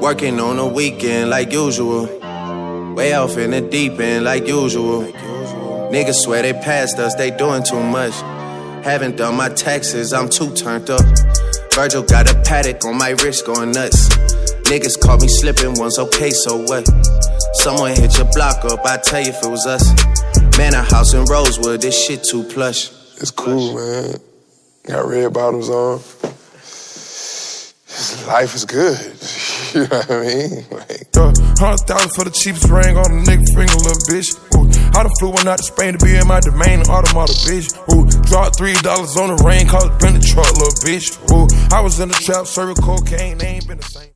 Working on the weekend like usual. Way off in the deep end like usual. Niggas swear they passed us, they doing too much. Haven't done my taxes, I'm too turned up. Virgil got a paddock on my wrist going nuts. Niggas caught me slipping once, okay, so what? Someone hit your block up, I tell you if it was us. Man, a house in Rosewood, this shit too plush. It's cool, man. Got red bottoms on. Life is good. You know what I mean? Like, 100,000 for the cheapest ring on a nigga finger, little bitch. Ooh, I done flew one out to Spain to be in my domain, an automata, bitch. Ooh, dropped $3 on the rain, cause it been the truck, little bitch. Ooh, I was in the trap, serving cocaine, they ain't been the same.